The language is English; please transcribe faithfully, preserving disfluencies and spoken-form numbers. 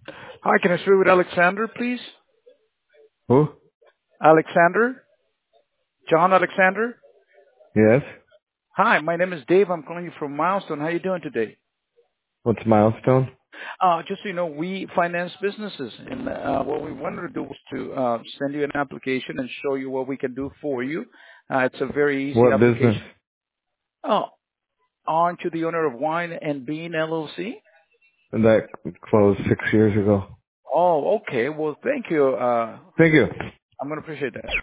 Hi, can I speak with Alexander, please? Who? Alexander? John Alexander? Yes. Hi, my name is Dave. I'm calling you from Milestone. How are you doing today? What's Milestone? Uh, just so you know, we finance businesses, and uh, what we wanted to do was to uh, send you an application and show you what we can do for you. Uh, it's a very easy What business? application. Oh, aren't you the owner of Wine and Bean L L C? That closed six years ago. Oh, okay. Well, thank you. Uh, Thank you. I'm going to appreciate that.